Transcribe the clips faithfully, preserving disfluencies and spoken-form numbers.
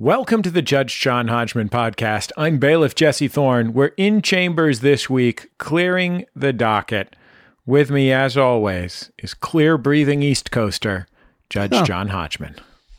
Welcome to the Judge John Hodgman podcast. I'm bailiff Jesse Thorne. We're in chambers this week, clearing the docket. With me, as always, is clear-breathing East Coaster, Judge oh. John Hodgman.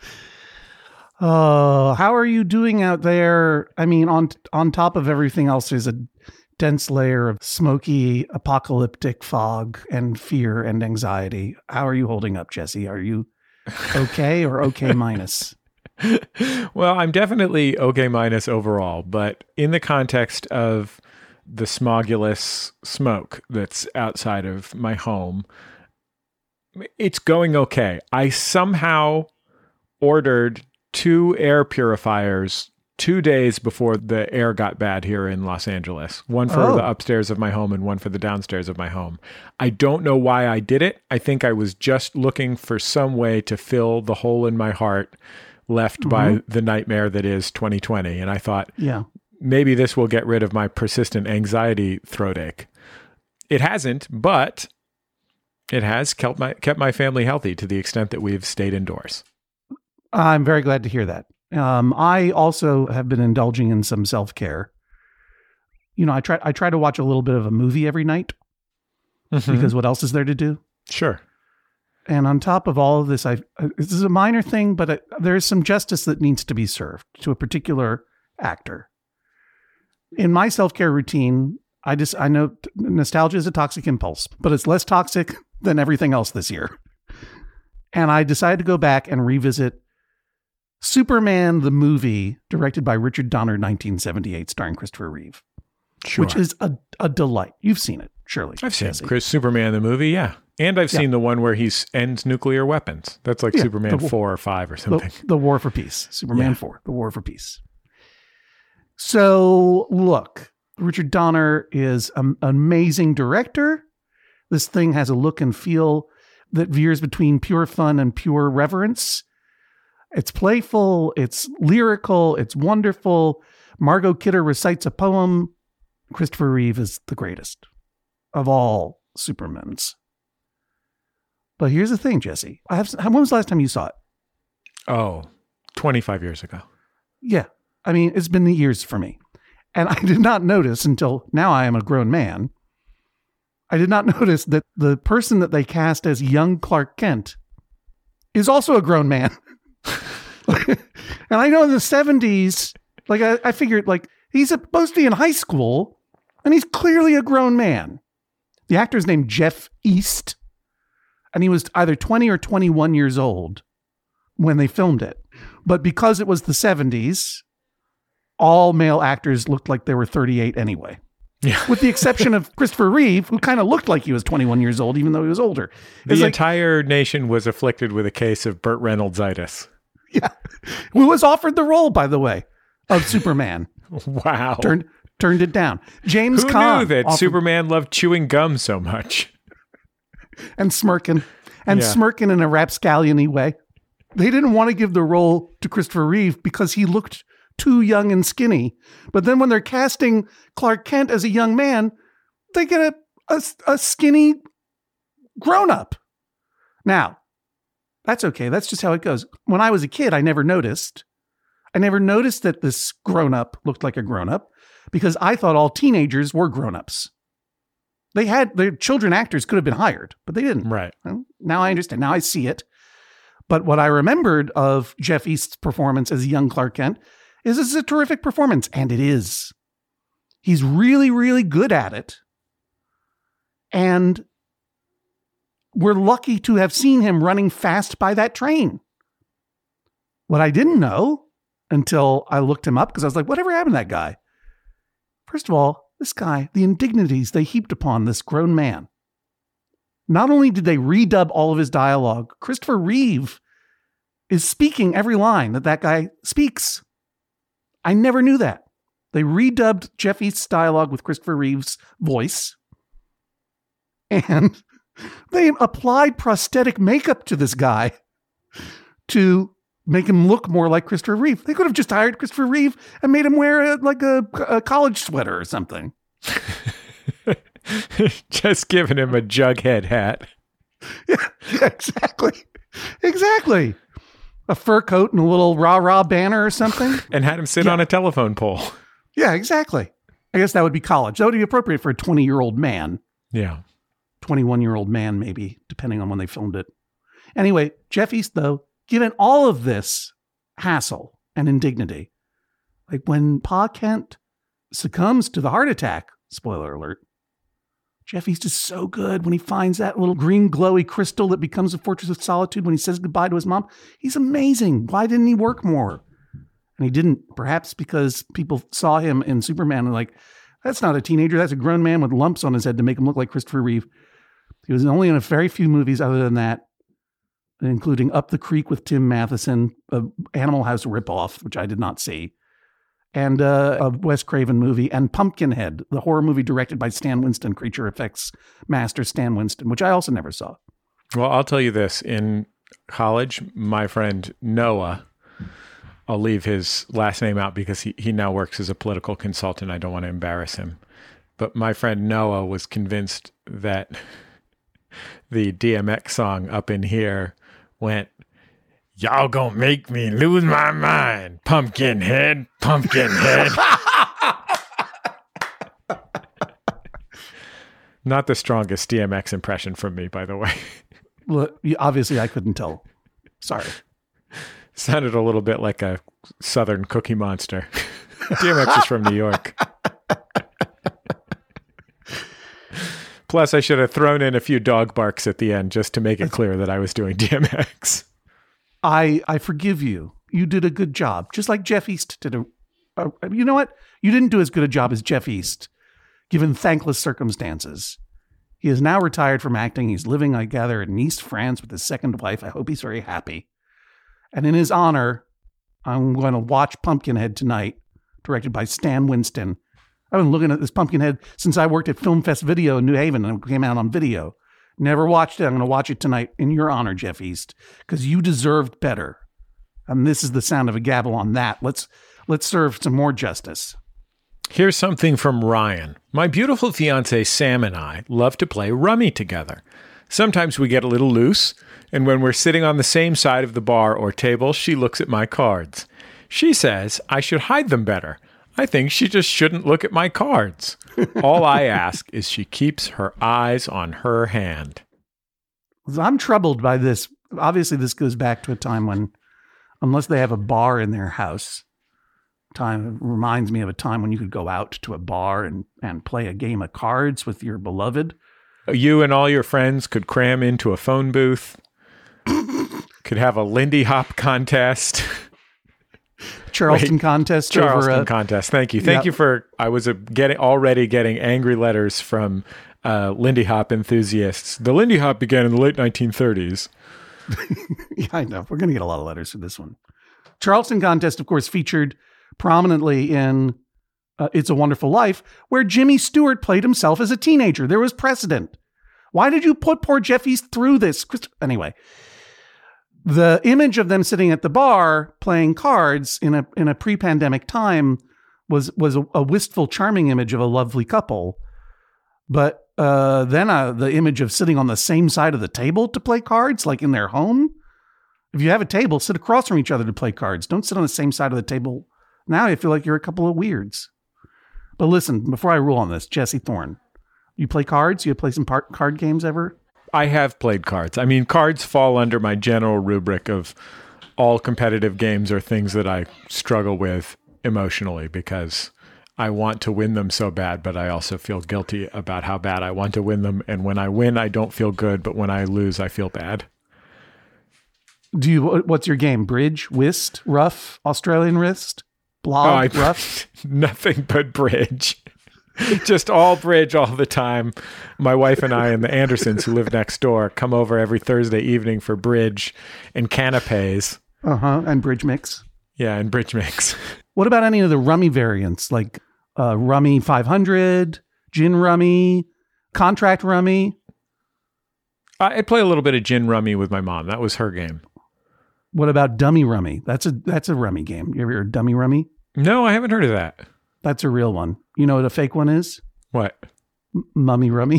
Oh, how are you doing out there? I mean, on on top of everything else, there's a dense layer of smoky, apocalyptic fog and fear and anxiety. How are you holding up, Jesse? Are you okay or okay minus? Well, I'm definitely okay minus overall, but in the context of the smogulous smoke that's outside of my home, it's going okay. I somehow ordered two air purifiers two days before the air got bad here in Los Angeles. One for oh. the upstairs of my home and one for the downstairs of my home. I don't know why I did it. I think I was just looking for some way to fill the hole in my heart left mm-hmm. by the nightmare that is twenty twenty. And I thought, yeah, maybe this will get rid of my persistent anxiety throat ache. It hasn't, but it has kept my, kept my family healthy to the extent that we've stayed indoors. I'm very glad to hear that. Um, I also have been indulging in some self-care. You know, I try, I try to watch a little bit of a movie every night mm-hmm. because what else is there to do? Sure. And on top of all of this, I this is a minor thing, but it, there is some justice that needs to be served to a particular actor. In my self-care routine, I just I know nostalgia is a toxic impulse, but it's less toxic than everything else this year. And I decided to go back and revisit Superman the movie, directed by Richard Donner, nineteen seventy-eight, starring Christopher Reeve, sure. which is a, a delight. You've seen it, surely. I've seen Jesse. Chris Superman the movie, yeah. And I've yeah. seen the one where he ends nuclear weapons. That's like yeah, Superman the, four or five or something. The, the War for Peace. Superman yeah. four, The War for Peace. So, look, Richard Donner is an amazing director. This thing has a look and feel that veers between pure fun and pure reverence. It's playful, it's lyrical, it's wonderful. Margot Kidder recites a poem. Christopher Reeve is the greatest of all Supermans. But here's the thing, Jesse. I have. When was the last time you saw it? Oh, twenty-five years ago. Yeah. I mean, it's been years for me. And I did not notice until now I am a grown man. I did not notice that the person that they cast as young Clark Kent is also a grown man. And I know in the seventies, like I, I figured like he's supposed to be in high school and he's clearly a grown man. The actor's named Jeff East. And he was either twenty or twenty-one years old when they filmed it. But because it was the seventies, all male actors looked like they were thirty-eight anyway. Yeah. With the exception of Christopher Reeve, who kind of looked like he was twenty-one years old, even though he was older. The like, entire nation was afflicted with a case of Burt Reynolds-itis. Yeah. Who was offered the role, by the way, of Superman. Wow. Turned turned it down. James Who Caan knew that offered, Superman loved chewing gum so much? And smirking. And yeah. smirking in a rapscallion-y way. They didn't want to give the role to Christopher Reeve because he looked too young and skinny. But then when they're casting Clark Kent as a young man, they get a, a, a skinny grown-up. Now, that's okay. That's just how it goes. When I was a kid, I never noticed. I never noticed that this grown-up looked like a grown-up because I thought all teenagers were grown-ups. They had, their children actors could have been hired, but they didn't. Right. Well, now I understand. Now I see it. But what I remembered of Jeff East's performance as young Clark Kent is this is a terrific performance. And it is. He's really, really good at it. And we're lucky to have seen him running fast by that train. What I didn't know until I looked him up, because I was like, whatever happened to that guy? First of all, this guy, the indignities they heaped upon this grown man. Not only did they redub all of his dialogue, Christopher Reeve is speaking every line that that guy speaks. I never knew that. They redubbed Jeff East's dialogue with Christopher Reeve's voice. And they applied prosthetic makeup to this guy to make him look more like Christopher Reeve. They could have just hired Christopher Reeve and made him wear a, like a, a college sweater or something. Just giving him a jughead hat. Yeah, yeah, exactly. Exactly. a fur coat and a little rah-rah banner or something. And had him sit Yeah. on a telephone pole. Yeah, exactly. I guess that would be college. That would be appropriate for a twenty-year-old man. Yeah. twenty-one-year-old man, maybe, depending on when they filmed it. Anyway, Jeff East, though, given all of this hassle and indignity, like when Pa Kent succumbs to the heart attack, spoiler alert, Jeff East is so good when he finds that little green glowy crystal that becomes a fortress of solitude when he says goodbye to his mom. He's amazing. Why didn't he work more? And he didn't, perhaps because people saw him in Superman and like, that's not a teenager. That's a grown man with lumps on his head to make him look like Christopher Reeve. He was only in a very few movies other than that, including Up the Creek with Tim Matheson, a Animal House ripoff, which I did not see, and uh, a Wes Craven movie, and Pumpkinhead, the horror movie directed by Stan Winston, creature effects master Stan Winston, which I also never saw. Well, I'll tell you this. In college, my friend Noah, I'll leave his last name out because he, he now works as a political consultant. I don't want to embarrass him. But my friend Noah was convinced that the D M X song Up in Here went, "Y'all gonna make me lose my mind, Pumpkinhead, Pumpkinhead." Not the strongest D M X impression from me, by the way. Well, obviously, I couldn't tell. Sorry. Sounded a little bit like a Southern Cookie Monster. D M X is from New York. Plus, I should have thrown in a few dog barks at the end just to make it clear that I was doing D M X. I I forgive you. You did a good job, just like Jeff East did. A, a, you know what? You didn't do as good a job as Jeff East, given thankless circumstances. He is now retired from acting. He's living, I gather, in Nice, France with his second wife. I hope he's very happy. And in his honor, I'm going to watch Pumpkinhead tonight, directed by Stan Winston. I've been looking at this Pumpkinhead since I worked at Film Fest Video in New Haven, and it came out on video. Never watched it. I'm going to watch it tonight in your honor, Jeff East, because you deserved better. And this is the sound of a gavel on that. Let's let's serve some more justice. Here's something from Ryan. My beautiful fiance Sam and I love to play rummy together. Sometimes we get a little loose, and when we're sitting on the same side of the bar or table, she looks at my cards. She says I should hide them better. I think she just shouldn't look at my cards. All I ask is she keeps her eyes on her hand. I'm troubled by this. Obviously, this goes back to a time when, unless they have a bar in their house, time reminds me of a time when you could go out to a bar and, and play a game of cards with your beloved. You and all your friends could cram into a phone booth, could have a Lindy Hop contest. Charleston Wait, contest. Charleston over, uh, contest. Thank you. Thank yep. you for, I was a, getting already getting angry letters from uh, Lindy Hop enthusiasts. The Lindy Hop began in the late nineteen thirties. Yeah, I know. We're going to get a lot of letters for this one. Charleston contest, of course, featured prominently in uh, It's a Wonderful Life, where Jimmy Stewart played himself as a teenager. There was precedent. Why did you put poor Jeff East through this? Anyway, the image of them sitting at the bar playing cards in a in a pre-pandemic time was was a, a wistful, charming image of a lovely couple. But uh, then uh, the image of sitting on the same side of the table to play cards, like in their home. If you have a table, sit across from each other to play cards. Don't sit on the same side of the table. Now I feel like you're a couple of weirds. But listen, before I rule on this, Jesse Thorne, you play cards? You play some par- card games ever? I have played cards. I mean, cards fall under my general rubric of all competitive games are things that I struggle with emotionally because I want to win them so bad, but I also feel guilty about how bad I want to win them. And when I win, I don't feel good, but when I lose, I feel bad. Do you? What's your game? Bridge, whist, rough, Australian wrist, blog, oh, I, rough? Nothing but bridge. Just all bridge all the time. My wife and I and the Andersons, who live next door, come over every Thursday evening for bridge and canapes. Uh-huh, and bridge mix. Yeah, and bridge mix. What about any of the rummy variants, like uh, Rummy five hundred, Gin Rummy, Contract Rummy? I play a little bit of gin rummy with my mom. That was her game. What about Dummy Rummy? That's a that's a rummy game. You ever heard of Dummy Rummy? No, I haven't heard of that. That's a real one. You know what a fake one is? What? M- Mummy Rummy.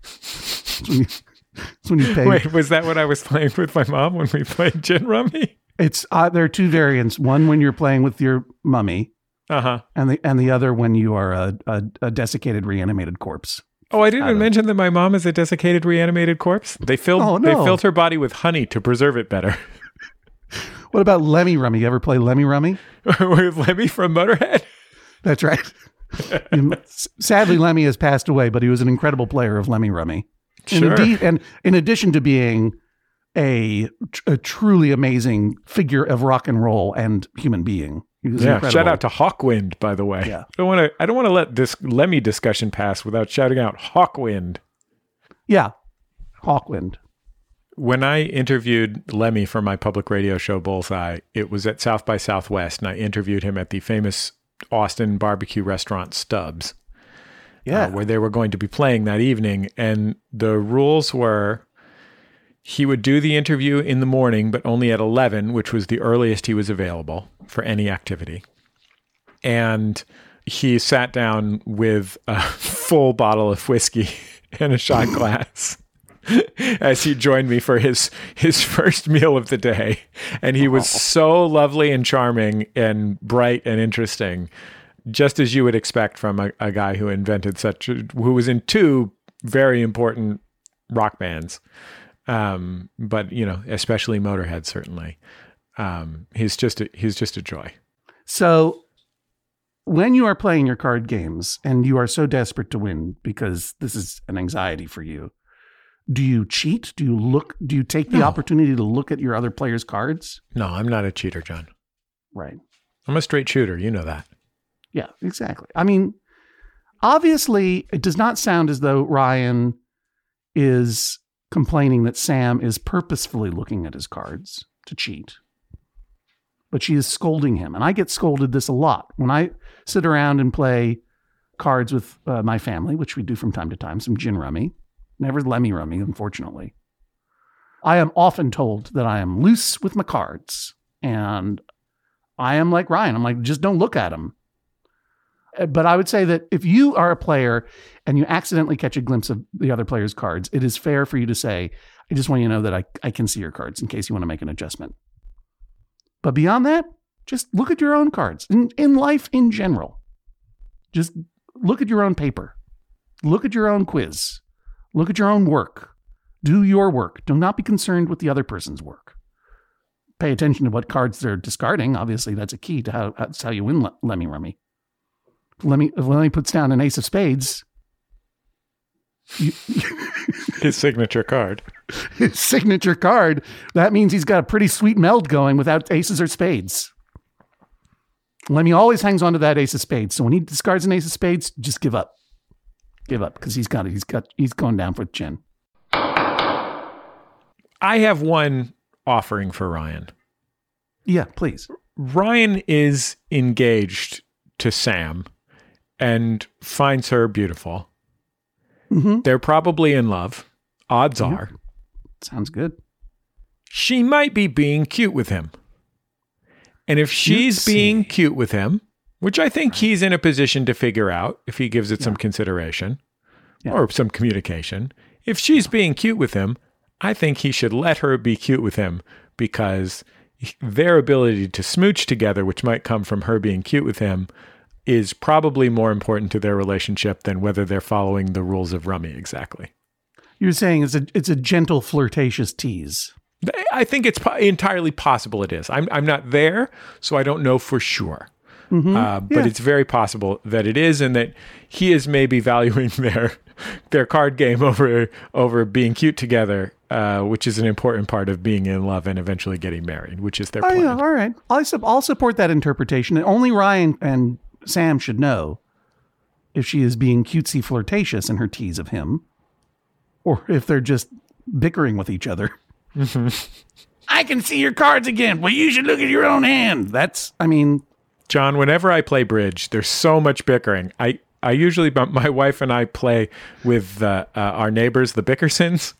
It's when, you, it's when you pay. Wait, was that what I was playing with my mom when we played gin rummy? It's uh, there are two variants. One when you're playing with your mummy, Uh-huh. and the and the other when you are a, a, a desiccated, reanimated corpse. Oh, I didn't even Adam. mention that my mom is a desiccated, reanimated corpse. They filled Oh, they no. filled her body with honey to preserve it better. What about Lemmy Rummy? You ever play Lemmy Rummy? With Lemmy from Motorhead. That's right. Sadly, Lemmy has passed away, but he was an incredible player of Lemmy Rummy. And, Sure. indeed, and in addition to being a, a truly amazing figure of rock and roll and human being, he was Yeah. incredible. Shout out to Hawkwind, by the way. Yeah. I don't want to. I don't want to let this Lemmy discussion pass without shouting out Hawkwind. Yeah, Hawkwind. When I interviewed Lemmy for my public radio show Bullseye, it was at South by Southwest, and I interviewed him at the famous Austin barbecue restaurant Stubbs, Yeah. uh, where they were going to be playing that evening. And the rules were he would do the interview in the morning, but only at eleven, which was the earliest he was available for any activity. And he sat down with a full bottle of whiskey and a shot glass as he joined me for his his first meal of the day. And he was so lovely and charming and bright and interesting, just as you would expect from a, a guy who invented such a, who was in two very important rock bands. Um, but you know, especially Motorhead, certainly. Um, he's just a, he's just a joy. So when you are playing your card games and you are so desperate to win because this is an anxiety for you, do you cheat? Do you look, do you take the No. opportunity to look at your other players' cards? No, I'm not a cheater, John. Right. I'm a straight shooter. You know that. Yeah, exactly. I mean, obviously it does not sound as though Ryan is complaining that Sam is purposefully looking at his cards to cheat. But she is scolding him. And I get scolded this a lot. When I sit around and play cards with uh, my family, which we do from time to time, some gin rummy, never Lemmy Rummy, unfortunately. I am often told that I am loose with my cards. And I am like Ryan. I'm like, just don't look at them. But I would say that if you are a player and you accidentally catch a glimpse of the other player's cards, it is fair for you to say, I just want you to know that I, I can see your cards in case you want to make an adjustment. But beyond that, just look at your own cards. In, in life in general, just look at your own paper. Look at your own quiz. Look at your own work. Do your work. Do not be concerned with the other person's work. Pay attention to what cards they're discarding. Obviously, that's a key to how, that's how you win Le- Lemmy Rummy. Lemmy, if Lemmy puts down an ace of spades, you, His signature card. his signature card, that means he's got a pretty sweet meld going without aces or spades. Lemmy always hangs on to that ace of spades. So when he discards an ace of spades, just give up. Give up because he's got it. He's got he's going down for the chin. I have one offering for Ryan. Yeah, please. Ryan is engaged to Sam and finds her beautiful. Mm-hmm. They're probably in love. Odds Yeah. are. Sounds good. She might be being cute with him. And if she's Cutesy. being cute with him, which I think he's in a position to figure out if he gives it some consideration Yeah. or some communication, if she's being cute with him, I think he should let her be cute with him because their ability to smooch together, which might come from her being cute with him, is probably more important to their relationship than whether they're following the rules of rummy exactly. You're saying it's a it's a gentle flirtatious tease. I think it's po- entirely possible it is. I'm I'm not there, so I don't know for sure. Mm-hmm. Uh, but Yeah. it's very possible that it is, and that he is maybe valuing their their card game over over being cute together, uh, which is an important part of being in love and eventually getting married, which is their Oh plan. yeah, all right. I'll, su- I'll support that interpretation. And only Ryan and Sam should know if she is being cutesy flirtatious in her tease of him, or if they're just bickering with each other. I can see your cards again. Well, you should look at your own hand. That's, I mean, John, whenever I play bridge, there's so much bickering. I, I usually, my wife and I play with uh, uh, our neighbors, the Bickersons.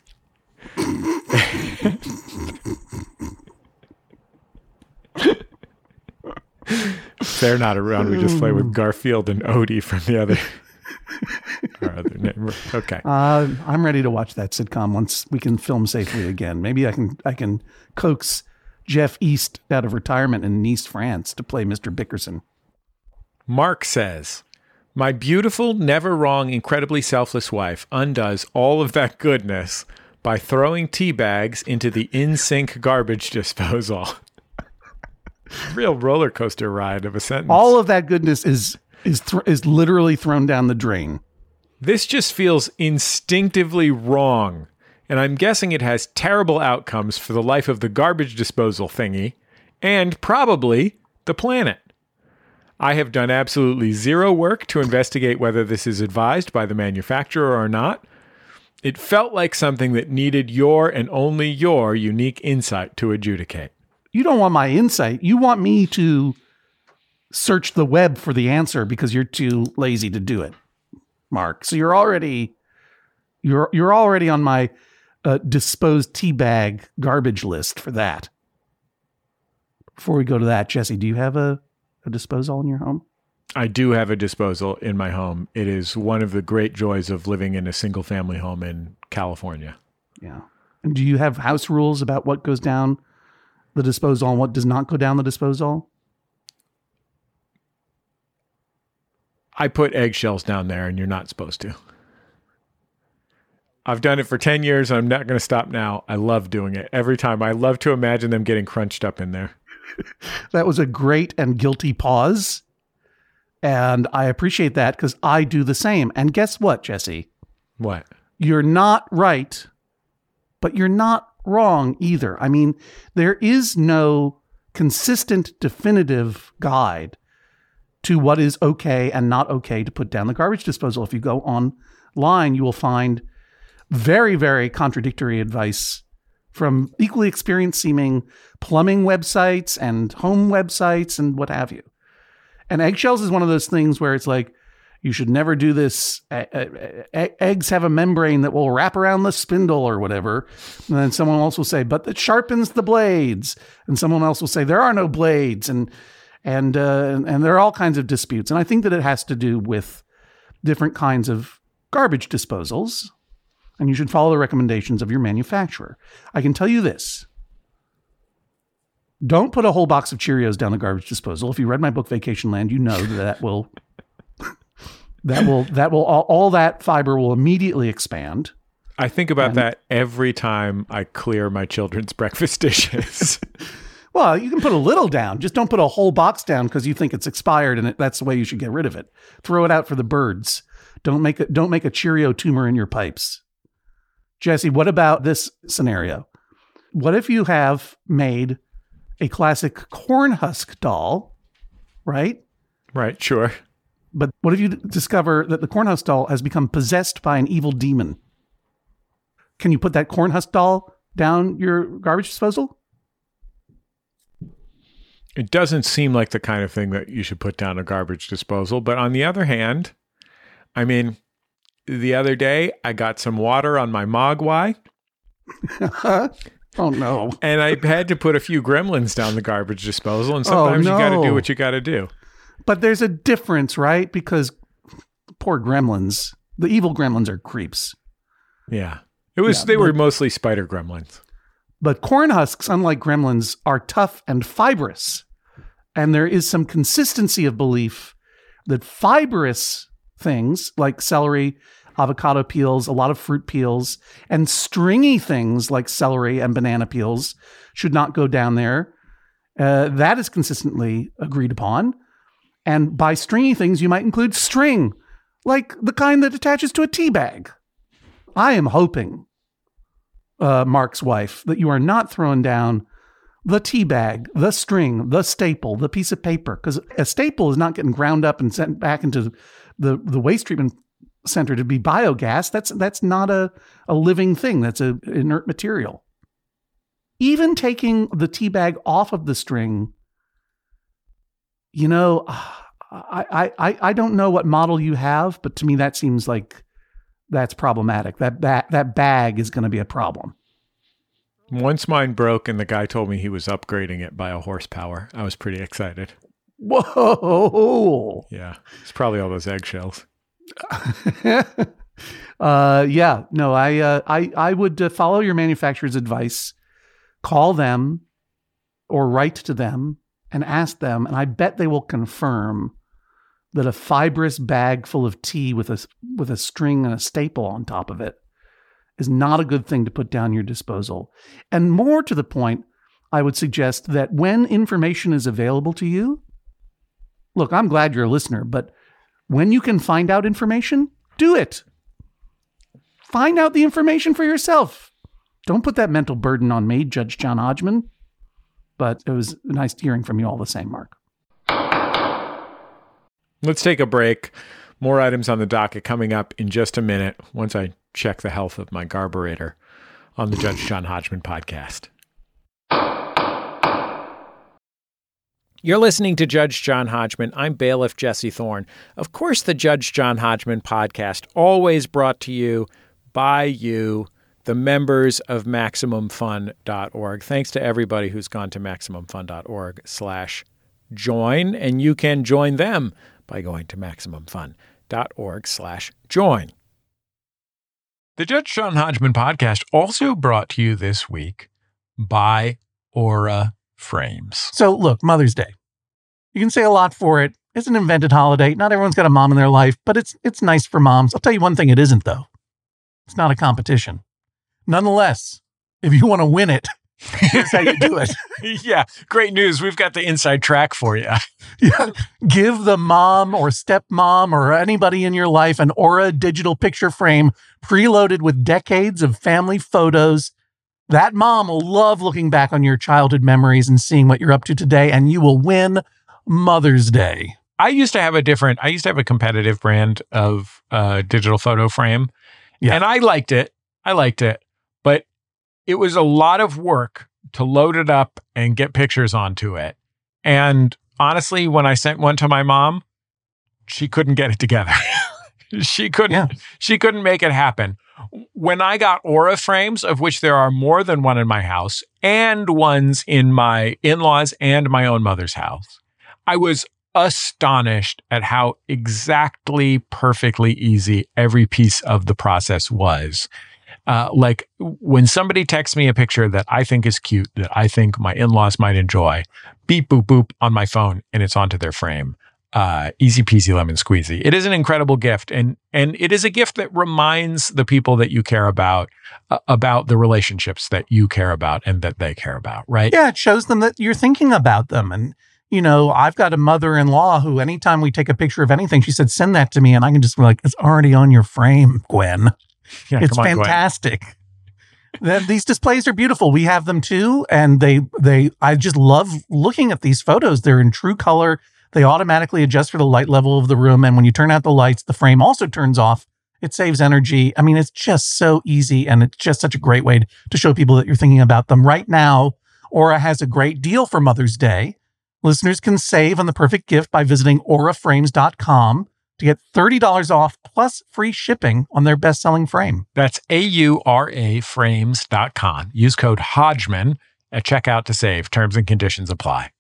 If they're not around, we just play with Garfield and Odie from the other, our other neighbor. Okay. uh, I'm ready to watch that sitcom once we can film safely again. Maybe I can I can coax Jeff East out of retirement in Nice, France to play Mister Bickerson. Mark says, my beautiful, never wrong, incredibly selfless wife undoes all of that goodness by throwing tea bags into the in-sink garbage disposal. Real roller coaster ride of a sentence. All of that goodness is is th- is literally thrown down the drain. This just feels instinctively wrong, and I'm guessing it has terrible outcomes for the life of the garbage disposal thingy, and probably the planet. I have done absolutely zero work to investigate whether this is advised by the manufacturer or not. It felt like something that needed your and only your unique insight to adjudicate. You don't want my insight. You want me to search the web for the answer because you're too lazy to do it, Mark. So you're already you're you're already on my uh, disposed tea bag garbage list for that. Before we go to that, Jesse, do you have a, a disposal in your home? I do have a disposal in my home. It is one of the great joys of living in a single family home in California. Yeah. And do you have house rules about what goes down the disposal and what does not go down the disposal? I put eggshells down there and you're not supposed to. I've done it for ten years. I'm not going to stop now. I love doing it every time. I love to imagine them getting crunched up in there. That was a great and guilty pause. And I appreciate that because I do the same. And guess what, Jesse? What? You're not right, but you're not wrong either. I mean, there is no consistent, definitive guide to what is okay and not okay to put down the garbage disposal. If you go online, you will find very, very contradictory advice from equally experienced seeming plumbing websites and home websites and what have you. And eggshells is one of those things where it's like, you should never do this. Eggs have a membrane that will wrap around the spindle or whatever. And then someone else will say, but it sharpens the blades. And someone else will say, there are no blades. And and uh, and there are all kinds of disputes. And I think that it has to do with different kinds of garbage disposals. And you should follow the recommendations of your manufacturer. I can tell you this. Don't put a whole box of Cheerios down the garbage disposal. If you read my book, Vacation Land, you know that, that will... That will, that will, all, all that fiber will immediately expand. I think about and, that every time I clear my children's breakfast dishes. Well, you can put a little down. Just don't put a whole box down because you think it's expired and it, that's the way you should get rid of it. Throw it out for the birds. Don't make it, don't make a Cheerio tumor in your pipes. Jesse, what about this scenario? What if you have made a classic corn husk doll, right? Right, sure. But what if you discover that the cornhusk doll has become possessed by an evil demon? Can you put that cornhusk doll down your garbage disposal? It doesn't seem like the kind of thing that you should put down a garbage disposal. But on the other hand, I mean, the other day I got some water on my Mogwai. Oh, no. And I had to put a few gremlins down the garbage disposal. And sometimes oh, no. you got to do what you got to do. But there's a difference, right? Because poor gremlins, the evil gremlins are creeps. Yeah. It was, yeah, they but, were mostly spider gremlins. But corn husks, unlike gremlins, are tough and fibrous. And there is some consistency of belief that fibrous things like celery, avocado peels, a lot of fruit peels, and stringy things like celery and banana peels should not go down there. Uh, that is consistently agreed upon. And by stringy things, you might include string, like the kind that attaches to a tea bag. I am hoping, uh, Mark's wife, that you are not throwing down the tea bag, the string, the staple, the piece of paper, because a staple is not getting ground up and sent back into the, the waste treatment center to be biogas. That's that's not a, a living thing. That's an inert material. Even taking the tea bag off of the string, you know, I, I, I don't know what model you have, but to me that seems like that's problematic. That ba- that bag is going to be a problem. Once mine broke and the guy told me he was upgrading it by a horsepower. I was pretty excited. Whoa. Yeah. It's probably all those eggshells. uh, yeah, no, I, uh, I, I would uh, follow your manufacturer's advice, call them or write to them and ask them, and I bet they will confirm that a fibrous bag full of tea with a, with a string and a staple on top of it is not a good thing to put down your disposal. And more to the point, I would suggest that when information is available to you, look, I'm glad you're a listener, but when you can find out information, do it. Find out the information for yourself. Don't put that mental burden on me, Judge John Hodgman. But it was nice hearing from you all the same, Mark. Let's take a break. More items on the docket coming up in just a minute once I check the health of my carburetor on the Judge John Hodgman podcast. You're listening to Judge John Hodgman. I'm bailiff Jesse Thorne. Of course, the Judge John Hodgman podcast, always brought to you by you, the members of Maximum Fun dot org. Thanks to everybody who's gone to Maximum Fun dot org slash join, and you can join them by going to Maximum Fun dot org slash join. The Judge John Hodgman podcast also brought to you this week by Aura Frames. So look, Mother's Day. You can say a lot for it. It's an invented holiday. Not everyone's got a mom in their life, but it's it's nice for moms. I'll tell you one thing it isn't, though. It's not a competition. Nonetheless, if you want to win it, here's how you do it. Yeah, great news. We've got the inside track for you. Yeah. Give the mom or stepmom or anybody in your life an Aura digital picture frame preloaded with decades of family photos. That mom will love looking back on your childhood memories and seeing what you're up to today, and you will win Mother's Day. I used to have a different, I used to have a competitive brand of uh, digital photo frame, yeah. and I liked it. I liked it, but it was a lot of work to load it up and get pictures onto it. And honestly, when I sent one to my mom, she couldn't get it together. she couldn't, yeah. she couldn't make it happen. When I got Aura frames, of which there are more than one in my house and ones in my in-laws and my own mother's house, I was astonished at how exactly perfectly easy every piece of the process was. Uh, like when somebody texts me a picture that I think is cute, that I think my in-laws might enjoy, beep, boop, boop on my phone, and it's onto their frame. Uh, easy peasy lemon squeezy. It is an incredible gift. And, and it is a gift that reminds the people that you care about, uh, about the relationships that you care about and that they care about, right? Yeah. It shows them that you're thinking about them. And, you know, I've got a mother-in-law who anytime we take a picture of anything, she said, send that to me. And I can just be like, it's already on your frame, Gwen. Yeah, it's on, fantastic. Then these displays are beautiful. We have them too. And they, they, I just love looking at these photos. They're in true color. They automatically adjust for the light level of the room. And when you turn out the lights, the frame also turns off. It saves energy. I mean, it's just so easy. And it's just such a great way to show people that you're thinking about them. Right now, Aura has a great deal for Mother's Day. Listeners can save on the perfect gift by visiting aura frames dot com to get thirty dollars off plus free shipping on their best-selling frame. That's A U R A frames dot com. Use code Hodgman at checkout to save. Terms and conditions apply.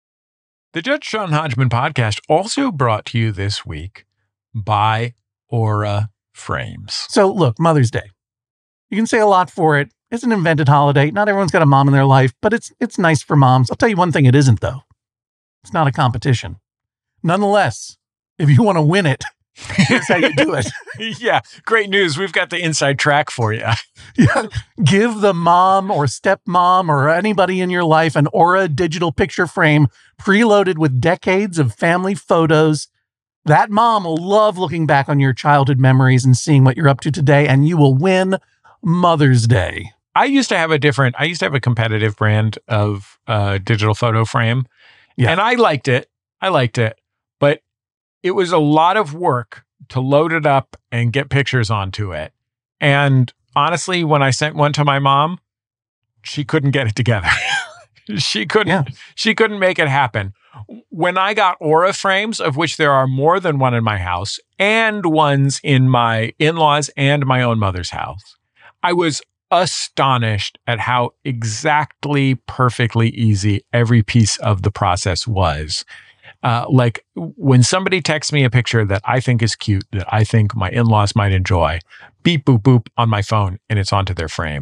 The Judge John Hodgman podcast also brought to you this week by Aura Frames. So look, Mother's Day. You can say a lot for it. It's an invented holiday. Not everyone's got a mom in their life, but it's it's nice for moms. I'll tell you one thing it isn't, though. It's not a competition. Nonetheless, if you want to win it, here's how you do it. Yeah, great news. We've got the inside track for you. Yeah. Give the mom or stepmom or anybody in your life an Aura digital picture frame preloaded with decades of family photos. That mom will love looking back on your childhood memories and seeing what you're up to today, and you will win Mother's Day. I used to have a different, I used to have a competitive brand of uh, digital photo frame, yeah. and I liked it. I liked it, but it was a lot of work to load it up and get pictures onto it. And honestly, when I sent one to my mom, she couldn't get it together. she couldn't, yeah. she couldn't make it happen. When I got Aura frames, of which there are more than one in my house and ones in my in-laws and my own mother's house, I was astonished at how exactly perfectly easy every piece of the process was. Uh, like when somebody texts me a picture that I think is cute, that I think my in-laws might enjoy, beep, boop, boop on my phone, and it's onto their frame.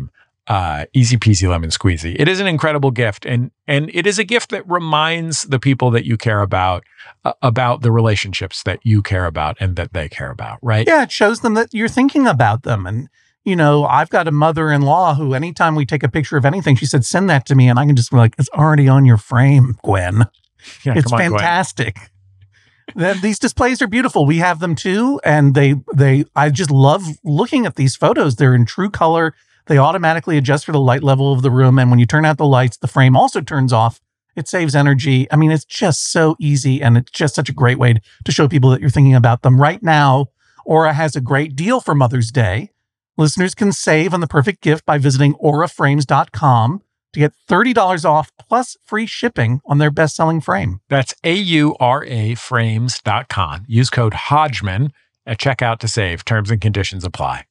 Uh, easy peasy lemon squeezy. It is an incredible gift, and and it is a gift that reminds the people that you care about uh, about the relationships that you care about and that they care about, right? Yeah, it shows them that you're thinking about them. And, you know, I've got a mother-in-law who anytime we take a picture of anything, she said, send that to me. And I can just be like, it's already on your frame, Gwen. Yeah, it's on, fantastic. That these displays are beautiful. We have them too. And they, they, I just love looking at these photos. They're in true color. They automatically adjust for the light level of the room. And when you turn out the lights, the frame also turns off. It saves energy. I mean, it's just so easy. And it's just such a great way to show people that you're thinking about them. Right now, Aura has a great deal for Mother's Day. Listeners can save on the perfect gift by visiting aura frames dot com to get thirty dollars off plus free shipping on their best-selling frame. That's A U R A frames dot com. Use code Hodgman at checkout to save. Terms and conditions apply.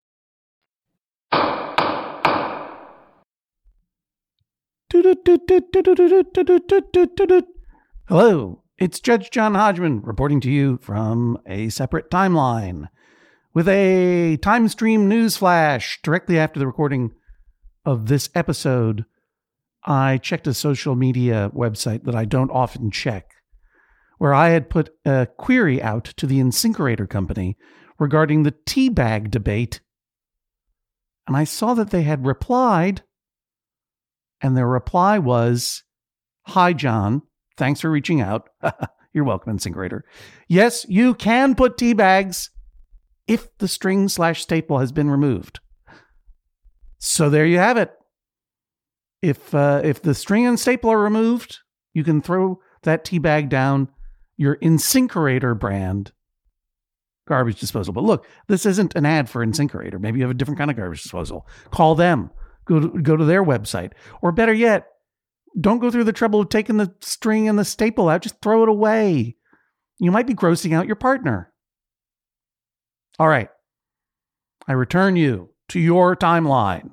Hello, it's Judge John Hodgman reporting to you from a separate timeline with a time stream news flash. Directly after the recording of this episode, I checked a social media website that I don't often check, where I had put a query out to the InSinkErator company regarding the teabag debate, and I saw that they had replied. And their reply was, hi, John. Thanks for reaching out. You're welcome, InSinkErator. Yes, you can put tea bags if the string slash staple has been removed. So there you have it. If uh, if the string and staple are removed, you can throw that tea bag down your InSinkErator brand garbage disposal. But look, this isn't an ad for InSinkErator. Maybe you have a different kind of garbage disposal. Call them. Go to, go to their website. Or better yet, don't go through the trouble of taking the string and the staple out. Just throw it away. You might be grossing out your partner. All right. I return you to your timeline.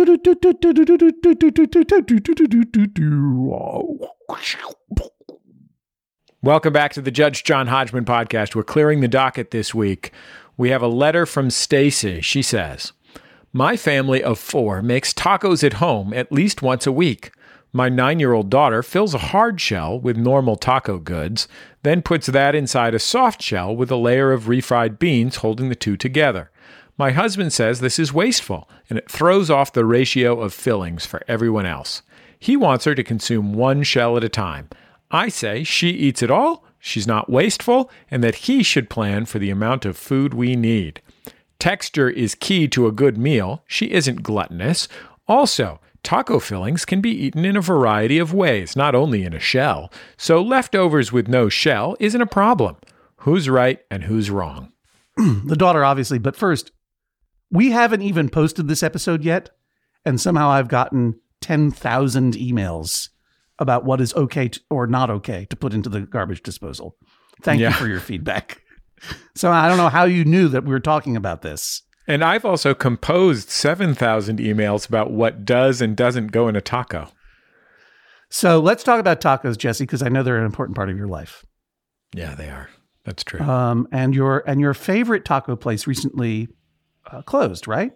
Welcome back to the Judge John Hodgman podcast. We're clearing the docket this week. We have a letter from Stacy. She says, my family of four makes tacos at home at least once a week. My nine-year-old daughter fills a hard shell with normal taco goods, then puts that inside a soft shell with a layer of refried beans holding the two together. My husband says this is wasteful, and it throws off the ratio of fillings for everyone else. He wants her to consume one shell at a time. I say she eats it all, she's not wasteful, and that he should plan for the amount of food we need. Texture is key to a good meal. She isn't gluttonous. Also, taco fillings can be eaten in a variety of ways, not only in a shell. So leftovers with no shell isn't a problem. Who's right and who's wrong? The daughter, obviously. But first, we haven't even posted this episode yet. And somehow I've gotten ten thousand emails about what is okay to, or not okay to put into the garbage disposal. Thank yeah. you for your feedback. So I don't know how you knew that we were talking about this. And I've also composed seven thousand emails about what does and doesn't go in a taco. So let's talk about tacos, Jesse, because I know they're an important part of your life. Yeah, they are. That's true. Um, and your and your favorite taco place recently uh, closed, right?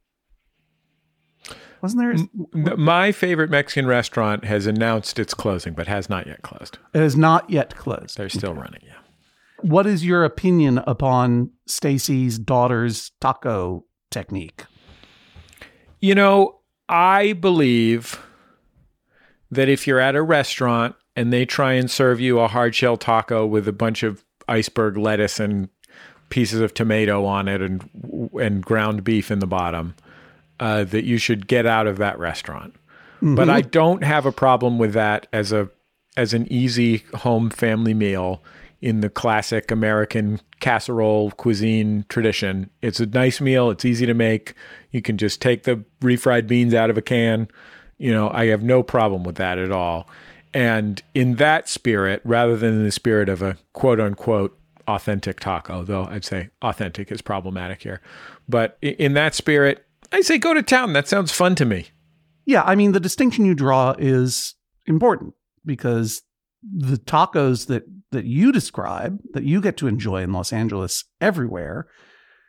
Wasn't there? A, My favorite Mexican restaurant has announced its closing, but has not yet closed. It has not yet closed. They're still okay. running, yeah. What is your opinion upon Stacy's daughter's taco technique? You know, I believe that if you're at a restaurant and they try and serve you a hard shell taco with a bunch of iceberg lettuce and pieces of tomato on it and and ground beef in the bottom, uh, that you should get out of that restaurant. Mm-hmm. But I don't have a problem with that as a as an easy home family meal in the classic American casserole cuisine tradition. It's a nice meal. It's easy to make. You can just take the refried beans out of a can. You know, I have no problem with that at all. And in that spirit, rather than in the spirit of a quote unquote authentic taco, though I'd say authentic is problematic here. But in that spirit, I say go to town. That sounds fun to me. Yeah. I mean, the distinction you draw is important because the tacos that, that you describe, that you get to enjoy in Los Angeles everywhere,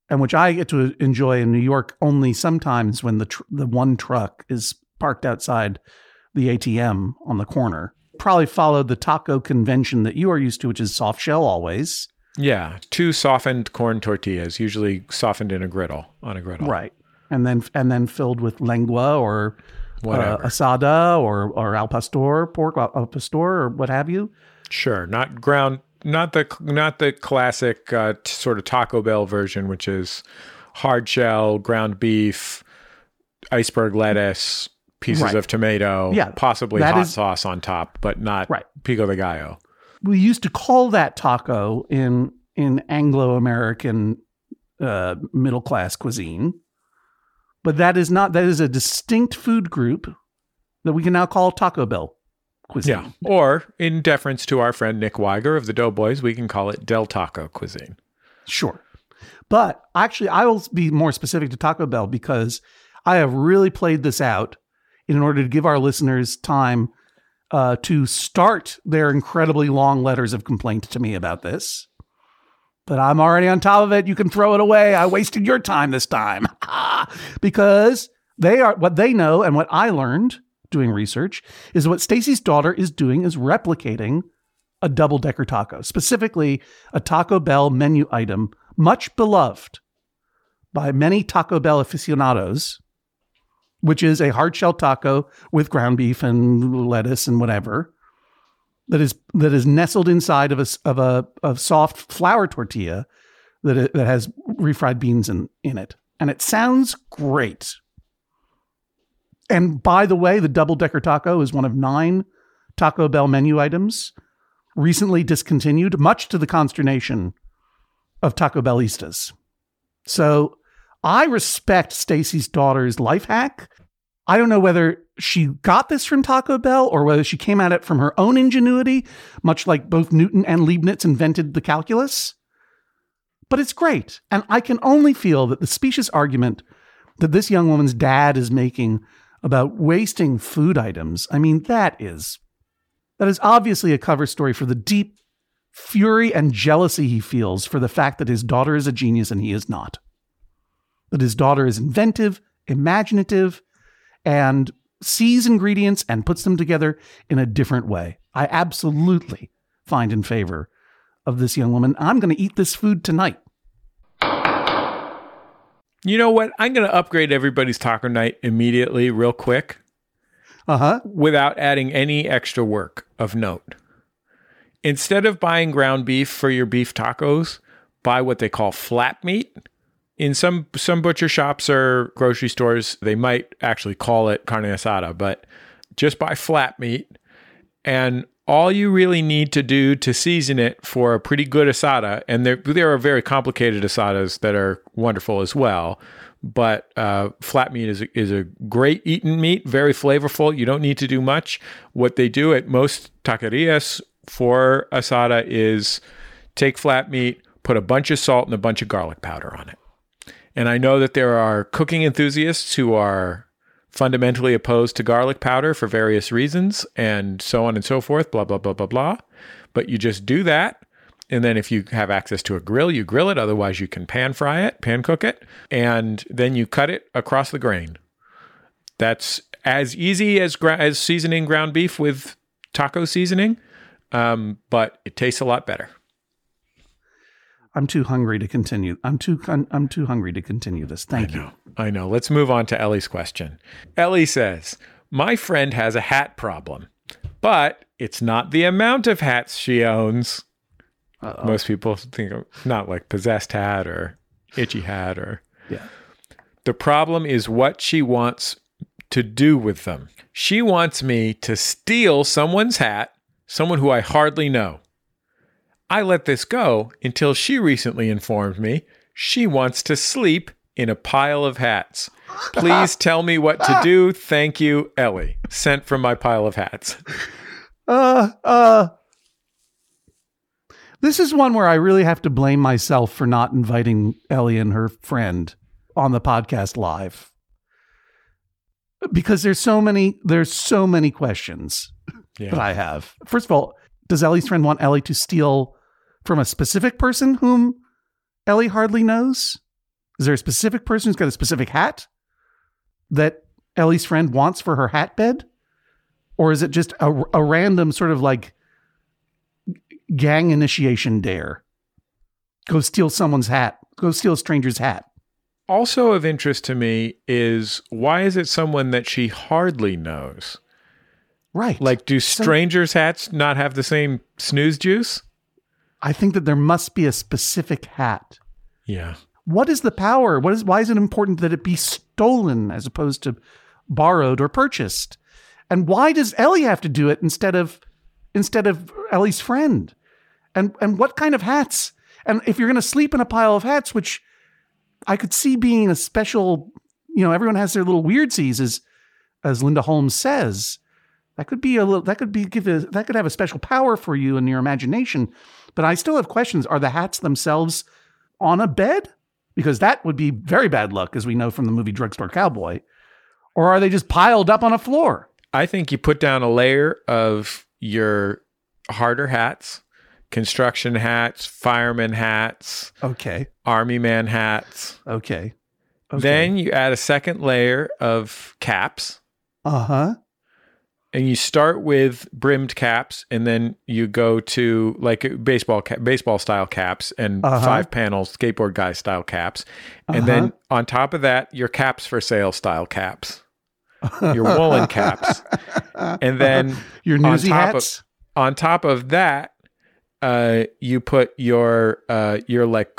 and which I get to enjoy in New York only sometimes when the tr- the one truck is parked outside the A T M on the corner. Probably followed the taco convention that you are used to, which is soft shell always. Yeah, two softened corn tortillas, usually softened in a griddle, on a griddle. Right. And then and then filled with lengua or Whatever. Uh, asada or or al pastor, pork al pastor or what have you. Sure, not ground, not the not the classic uh, t- sort of Taco Bell version, which is hard shell, ground beef, iceberg lettuce, pieces Right. of tomato, Yeah, possibly that hot is- sauce on top, but not Right. pico de gallo. We used to call that taco in in Anglo-American uh, middle class cuisine, but that is not. That is a distinct food group that we can now call Taco Bell cuisine. Yeah, or in deference to our friend Nick Weiger of the Doughboys, we can call it Del Taco cuisine. Sure. But actually, I will be more specific to Taco Bell because I have really played this out in order to give our listeners time uh, to start their incredibly long letters of complaint to me about this. But I'm already on top of it. You can throw it away. I wasted your time this time. Because they are what they know and what I learned doing research is what Stacy's daughter is doing is replicating a double-decker taco, specifically a Taco Bell menu item much beloved by many Taco Bell aficionados, which is a hard-shell taco with ground beef and lettuce and whatever that is that is nestled inside of a of a of soft flour tortilla that it, that has refried beans in, in it, and it sounds great. And by the way, the double-decker taco is one of nine Taco Bell menu items recently discontinued, much to the consternation of Taco Bellistas. So I respect Stacy's daughter's life hack. I don't know whether she got this from Taco Bell or whether she came at it from her own ingenuity, much like both Newton and Leibniz invented the calculus. But it's great. And I can only feel that the specious argument that this young woman's dad is making about wasting food items, I mean, that is, that is obviously a cover story for the deep fury and jealousy he feels for the fact that his daughter is a genius and he is not. That his daughter is inventive, imaginative, and sees ingredients and puts them together in a different way. I absolutely find in favor of this young woman. I'm going to eat this food tonight. You know what? I'm going to upgrade everybody's taco night immediately, real quick, Uh-huh. without adding any extra work of note. Instead of buying ground beef for your beef tacos, buy what they call flat meat. In some some butcher shops or grocery stores, they might actually call it carne asada, but just buy flat meat. And all you really need to do to season it for a pretty good asada, and there there are very complicated asadas that are wonderful as well, but uh, flat meat is a, is a great eaten meat, very flavorful. You don't need to do much. What they do at most taquerias for asada is take flat meat, put a bunch of salt and a bunch of garlic powder on it. And I know that there are cooking enthusiasts who are fundamentally opposed to garlic powder for various reasons and so on and so forth, blah, blah, blah, blah, blah. But you just do that. And then if you have access to a grill, you grill it. Otherwise, you can pan fry it, pan cook it. And then you cut it across the grain. That's as easy as gra- as seasoning ground beef with taco seasoning, um, but it tastes a lot better. I'm too hungry to continue. I'm too I'm too hungry to continue this. Thank I you. know, I know. Let's move on to Ellie's question. Ellie says, my friend has a hat problem, but it's not the amount of hats she owns. Uh-oh. Most people think of not like possessed hat or itchy hat or... Yeah. The problem is what she wants to do with them. She wants me to steal someone's hat, someone who I hardly know. I let this go until she recently informed me she wants to sleep in a pile of hats. Please tell me what to do. Thank you, Ellie. Sent from my pile of hats. Uh, uh, this is one where I really have to blame myself for not inviting Ellie and her friend on the podcast live. Because there's so many, there's so many questions Yeah. that I have. First of all, does Ellie's friend want Ellie to steal from a specific person whom Ellie hardly knows? Is there a specific person who's got a specific hat that Ellie's friend wants for her hat bed? Or is it just a, a random sort of like gang initiation dare? Go steal someone's hat. Go steal a stranger's hat. Also of interest to me is, why is it someone that she hardly knows? Right. Like, do strangers' so, hats not have the same snooze juice? I think that there must be a specific hat. Yeah. What is the power? What is? Why is it important that it be stolen as opposed to borrowed or purchased? And why does Ellie have to do it instead of instead of Ellie's friend? And and what kind of hats? And if you're going to sleep in a pile of hats, which I could see being a special, you know, everyone has their little weirdsies, as as Linda Holmes says. That could be a little. That could be give a, that could have a special power for you in your imagination. But I still have questions. Are the hats themselves on a bed? Because that would be very bad luck, as we know from the movie Drugstore Cowboy. Or are they just piled up on a floor? I think you put down a layer of your harder hats, construction hats, fireman hats, okay, army man hats. Okay. okay. Then you add a second layer of caps. Uh-huh. And you start with brimmed caps, and then you go to like baseball ca- baseball style caps and uh-huh. five panel skateboard guy style caps. And uh-huh. then on top of that, your caps for sale style caps. Your woolen caps. And then your newsy on top hats. Of, on top of that, uh, you put your uh, your like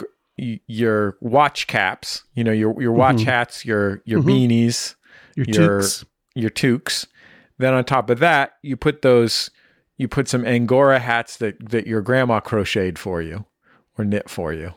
your watch caps, you know, your your watch mm-hmm. hats, your your mm-hmm. beanies, your your toques. your toques. Then on top of that, you put those, you put some Angora hats that, that your grandma crocheted for you or knit for you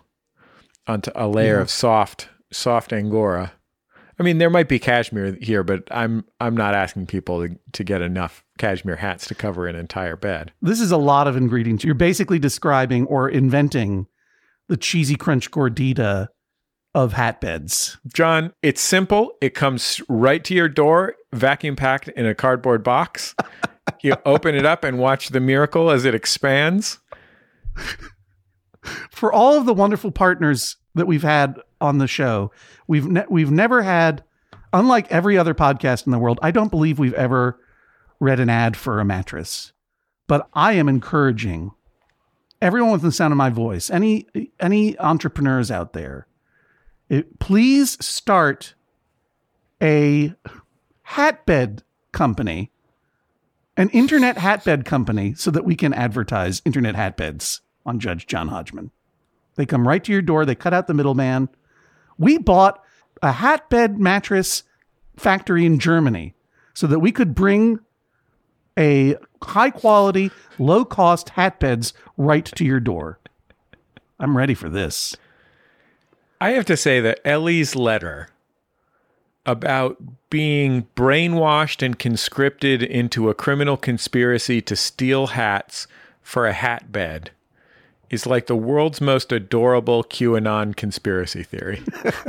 onto a layer yeah. of soft, soft Angora. I mean, there might be cashmere here, but I'm I'm not asking people to, to get enough cashmere hats to cover an entire bed. This is a lot of ingredients. You're basically describing or inventing the cheesy crunch gordita of hat beds. John, it's simple. It comes right to your door, vacuum packed in a cardboard box. You open it up and watch the miracle as it expands. For all of the wonderful partners that we've had on the show, we've ne- we've never had, unlike every other podcast in the world, I don't believe we've ever read an ad for a mattress. But I am encouraging everyone with the sound of my voice, any any entrepreneurs out there, It, please start a hatbed company, an internet hatbed company, so that we can advertise internet hatbeds on Judge John Hodgman. They come right to your door. They cut out the middleman. We bought a hatbed mattress factory in Germany so that we could bring a high quality, low cost hatbeds right to your door. I'm ready for this. I have to say that Ellie's letter about being brainwashed and conscripted into a criminal conspiracy to steal hats for a hat bed is like the world's most adorable QAnon conspiracy theory.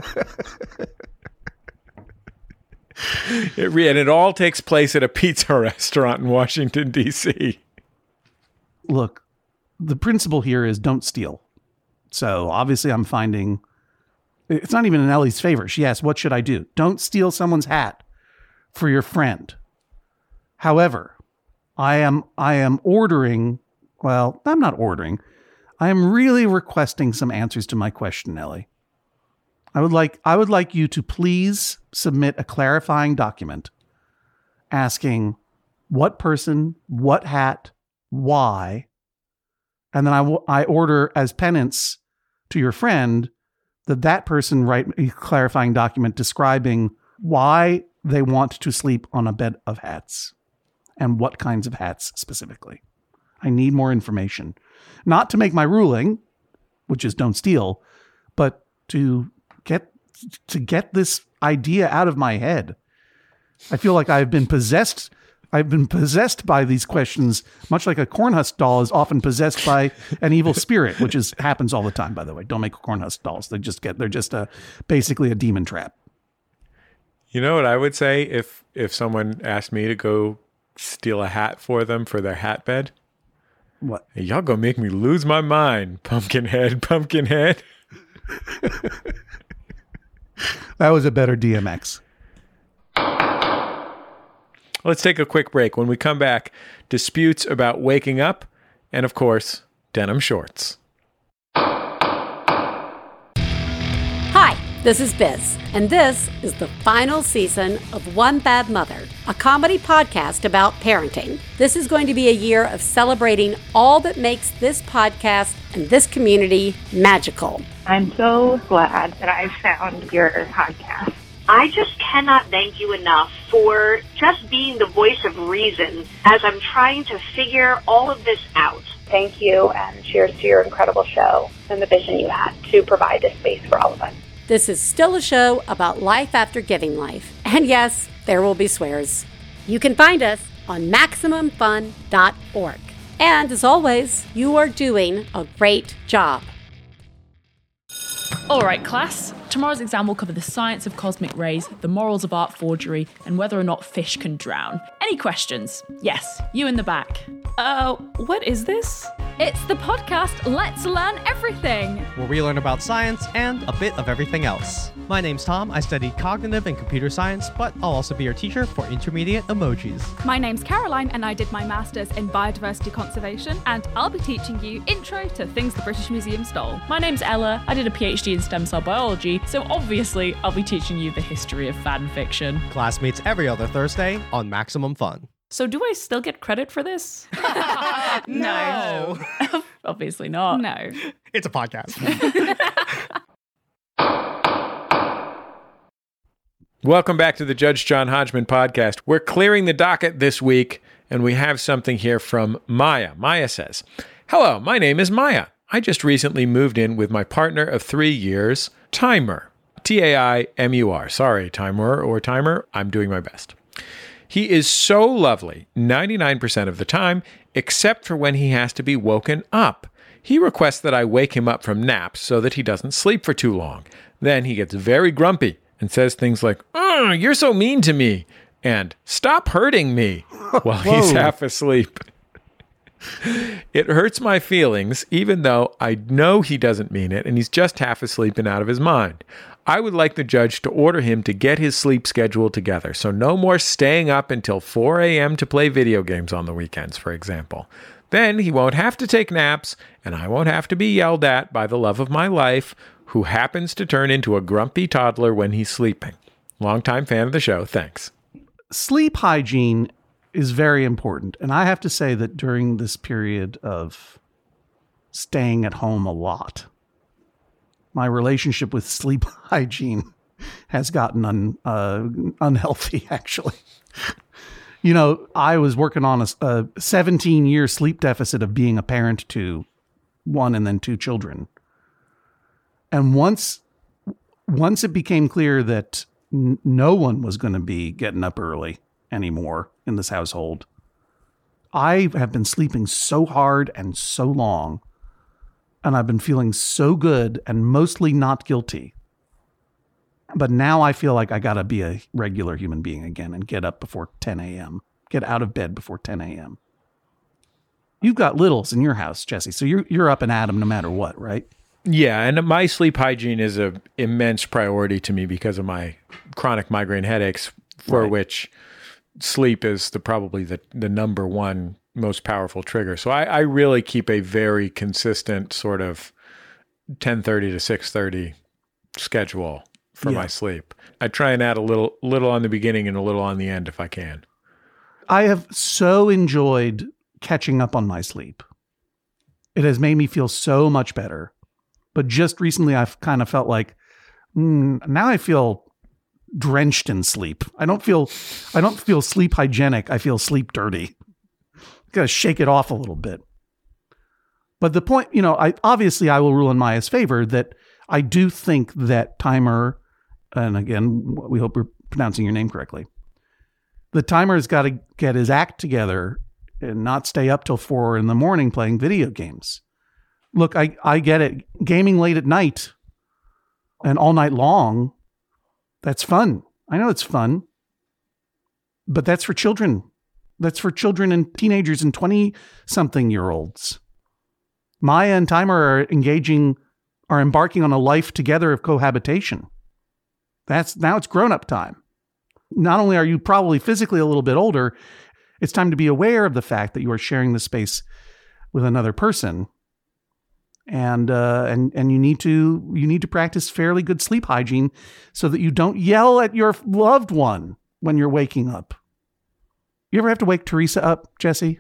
it re- and it all takes place at a pizza restaurant in Washington, D C Look, the principle here is don't steal. So obviously I'm finding... It's not even in Ellie's favor. She asks, what should I do? Don't steal someone's hat for your friend. However, I am I am ordering, well, I'm not ordering. I am really requesting some answers to my question, Ellie. I would like I would like you to please submit a clarifying document asking what person, what hat, why, and then I will I order as penance to your friend that that person write a clarifying document describing why they want to sleep on a bed of hats and what kinds of hats specifically. I need more information. Not to make my ruling, which is don't steal, but to get to get this idea out of my head. I feel like I've been possessed I've been possessed by these questions, much like a cornhusk doll is often possessed by an evil spirit, which is happens all the time, by the way. Don't make cornhusk dolls. They just get they're just a basically a demon trap. You know what I would say if if someone asked me to go steal a hat for them for their hat bed? What? Hey, y'all gonna make me lose my mind, Pumpkinhead, Pumpkinhead. That was a better D M X. Let's take a quick break. When we come back, disputes about waking up and, of course, denim shorts. Hi, this is Biz, and this is the final season of One Bad Mother, a comedy podcast about parenting. This is going to be a year of celebrating all that makes this podcast and this community magical. I'm so glad that I found your podcast. I just cannot thank you enough for just being the voice of reason as I'm trying to figure all of this out. Thank you, and cheers to your incredible show and the vision you had to provide this space for all of us. This is still a show about life after giving life. And yes, there will be swears. You can find us on maximum fun dot org. And as always, you are doing a great job. All right, class. Tomorrow's exam will cover the science of cosmic rays, the morals of art forgery, and whether or not fish can drown. Any questions? Yes, you in the back. Uh, what is this? It's the podcast Let's Learn Everything, where we learn about science and a bit of everything else. My name's Tom. I study cognitive and computer science, but I'll also be your teacher for intermediate emojis. My name's Caroline, and I did my master's in biodiversity conservation, and I'll be teaching you intro to things the British Museum stole. My name's Ella. I did a PhD in stem cell biology, so obviously I'll be teaching you the history of fan fiction. Class meets every other Thursday on Maximum Fun. So do I still get credit for this? No. Obviously not. No. It's a podcast. Welcome back to the Judge John Hodgman podcast. We're clearing the docket this week, and we have something here from Maya. Maya says, "Hello, my name is Maya. I just recently moved in with my partner of three years, Timer. T A I M U R. Sorry, Timer or Timer. I'm doing my best. He is so lovely ninety-nine percent of the time, except for when he has to be woken up. He requests that I wake him up from naps so that he doesn't sleep for too long. Then he gets very grumpy and says things like, oh, you're so mean to me, and stop hurting me, while he's half asleep. It hurts my feelings, even though I know he doesn't mean it, and he's just half asleep and out of his mind. I would like the judge to order him to get his sleep schedule together, so no more staying up until four a.m. to play video games on the weekends, for example. Then he won't have to take naps, and I won't have to be yelled at by the love of my life, who happens to turn into a grumpy toddler when he's sleeping. Longtime fan of the show, thanks." Sleep hygiene is very important. And I have to say that during this period of staying at home a lot, my relationship with sleep hygiene has gotten un, uh, unhealthy, actually. You know, I was working on a, a seventeen-year sleep deficit of being a parent to one and then two children. And once, once it became clear that n- no one was going to be getting up early anymore in this household, I have been sleeping so hard and so long, and I've been feeling so good and mostly not guilty. But now I feel like I got to be a regular human being again and get up before ten a.m., get out of bed before ten a.m. You've got littles in your house, Jesse, so you're you're up and at 'em no matter what, right? Yeah, and my sleep hygiene is an immense priority to me because of my chronic migraine headaches, for Right. which sleep is the probably the, the number one most powerful trigger. So I, I really keep a very consistent sort of ten thirty to six thirty schedule for Yeah. my sleep. I try and add a little little on the beginning and a little on the end if I can. I have so enjoyed catching up on my sleep. It has made me feel so much better. But just recently, I've kind of felt like, mm, now I feel drenched in sleep. I don't feel, I don't feel sleep hygienic. I feel sleep dirty. Got to shake it off a little bit. But the point, you know, I obviously I will rule in Maya's favor that I do think that Timer, and again, we hope we're pronouncing your name correctly, the Timer has got to get his act together and not stay up till four in the morning playing video games. Look, I, I get it. Gaming late at night and all night long, that's fun. I know it's fun. But that's for children. That's for children and teenagers and twenty-something-year-olds. Maya and Timer are engaging, are embarking on a life together of cohabitation. That's now it's grown-up time. Not only are you probably physically a little bit older, it's time to be aware of the fact that you are sharing the space with another person. And uh, and and you need to you need to practice fairly good sleep hygiene so that you don't yell at your loved one when you're waking up. You ever have to wake Teresa up, Jesse?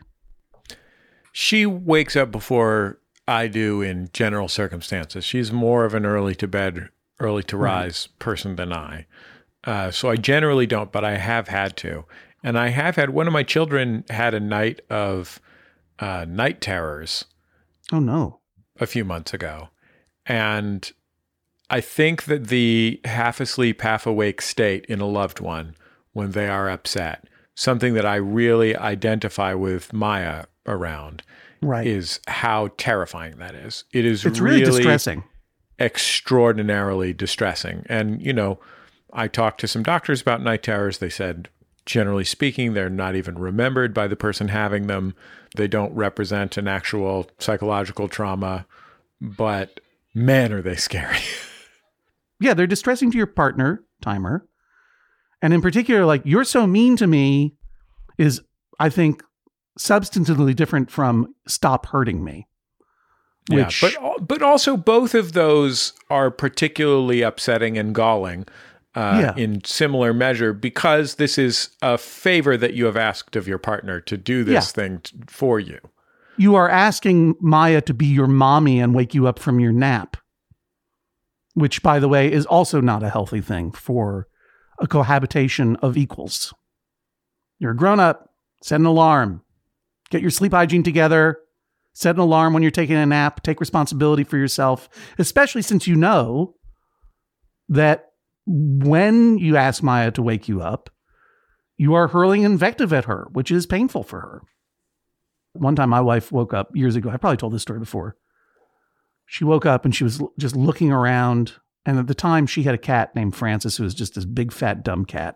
She wakes up before I do in general circumstances. She's more of an early to bed, early to rise right. person than I. Uh, so I generally don't, but I have had to. And I have had, one of my children had a night of uh, night terrors. Oh, no. A few months ago. And I think that the half asleep, half awake state in a loved one when they are upset, something that I really identify with Maya around, right. is how terrifying that is. It is it's really, really distressing. Extraordinarily distressing. And, you know, I talked to some doctors about night terrors. They said, generally speaking, they're not even remembered by the person having them. They don't represent an actual psychological trauma, but man, are they scary. Yeah, they're distressing to your partner, Timer. And in particular, like, you're so mean to me is, I think, substantively different from stop hurting me. Which, yeah, but, but also both of those are particularly upsetting and galling. Uh, yeah. In similar measure, because this is a favor that you have asked of your partner to do this yeah. thing t- for you. You are asking Maya to be your mommy and wake you up from your nap, which, by the way, is also not a healthy thing for a cohabitation of equals. You're a grown-up, set an alarm, get your sleep hygiene together, set an alarm when you're taking a nap, take responsibility for yourself, especially since you know that when you ask Maya to wake you up, you are hurling invective at her, which is painful for her. One time my wife woke up years ago. I probably told this story before. She woke up and she was just looking around. And at the time she had a cat named Francis, who was just this big, fat, dumb cat.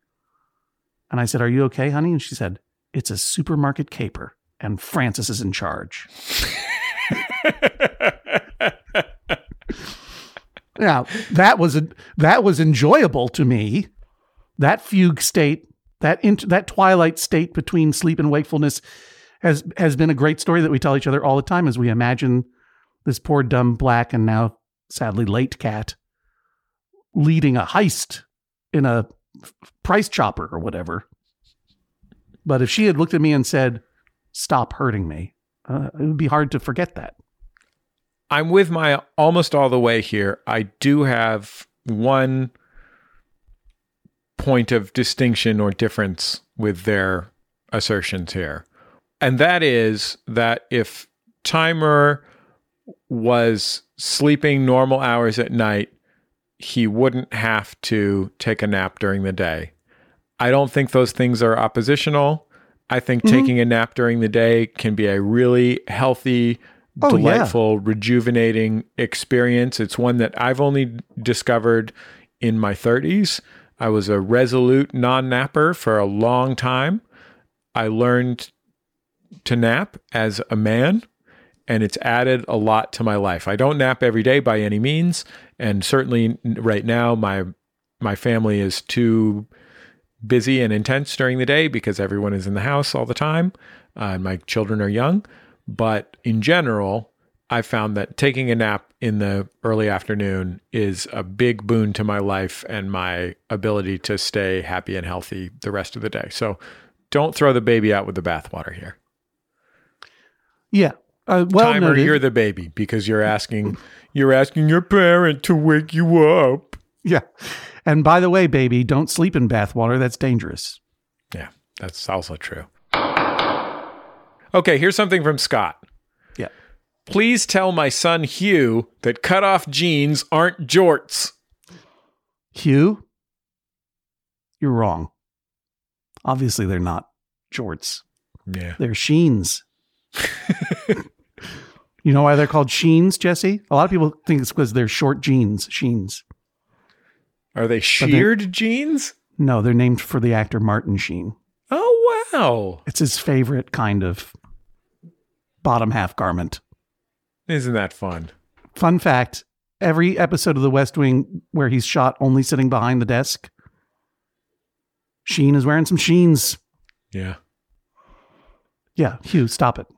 And I said, "Are you okay, honey?" And she said, "It's a supermarket caper and Francis is in charge." Now, that was a, that was enjoyable to me. That fugue state, that int- that twilight state between sleep and wakefulness has has been a great story that we tell each other all the time as we imagine this poor, dumb, black, and now sadly late cat leading a heist in a price chopper or whatever. But if she had looked at me and said, "Stop hurting me," uh, it would be hard to forget that. I'm with Maya almost all the way here. I do have one point of distinction or difference with their assertions here. And that is that if Timer was sleeping normal hours at night, he wouldn't have to take a nap during the day. I don't think those things are oppositional. I think mm-hmm. taking a nap during the day can be a really healthy, Oh, delightful, yeah. rejuvenating experience. It's one that I've only discovered in my thirties. I was a resolute non-napper for a long time. I learned to nap as a man, and it's added a lot to my life. I don't nap every day by any means, and certainly right now my my family is too busy and intense during the day because everyone is in the house all the time, uh, and my children are young. But in general, I found that taking a nap in the early afternoon is a big boon to my life and my ability to stay happy and healthy the rest of the day. So don't throw the baby out with the bathwater here. Yeah. Uh, well Timer, noted. You're the baby because you're asking you're asking your parent to wake you up. Yeah. And by the way, baby, don't sleep in bathwater. That's dangerous. Yeah, that's also true. Okay, here's something from Scott. Yeah. Please tell my son Hugh that cutoff jeans aren't jorts. Hugh, you're wrong. Obviously, they're not jorts. Yeah. They're sheens. You know why they're called sheens, Jesse? A lot of people think it's because they're short jeans, sheens. Are they sheared jeans? No, they're named for the actor Martin Sheen. Oh, wow. It's his favorite kind of bottom half garment. Isn't that fun? Fun fact, every episode of The West Wing where he's shot only sitting behind the desk. Sheen is wearing some Sheens. Yeah. Yeah, Hugh, stop it.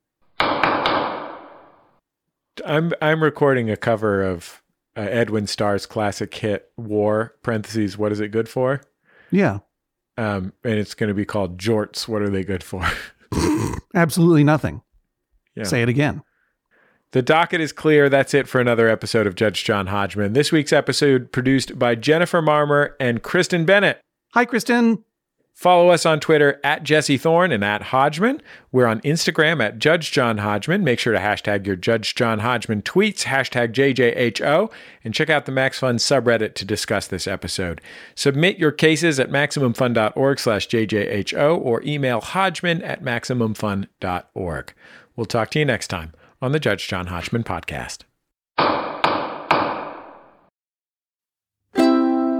I'm I'm recording a cover of uh, Edwin Starr's classic hit War, parentheses, what is it good for? Yeah. Um, and it's going to be called Jorts, what are they good for? Absolutely nothing. Yeah. Say it again. The docket is clear. That's it for another episode of Judge John Hodgman. This week's episode produced by Jennifer Marmer and Kristen Bennett. Hi, Kristen. Follow us on Twitter at Jesse Thorne and at Hodgman. We're on Instagram at Judge John Hodgman. Make sure to hashtag your Judge John Hodgman tweets, hashtag J J H O, and check out the Max Fun subreddit to discuss this episode. Submit your cases at MaximumFun.org slash JJHO or email Hodgman at MaximumFun.org. We'll talk to you next time on the Judge John Hodgman podcast.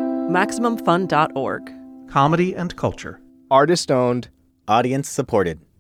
Maximum Fun dot org. Comedy and culture. Artist owned. Audience supported.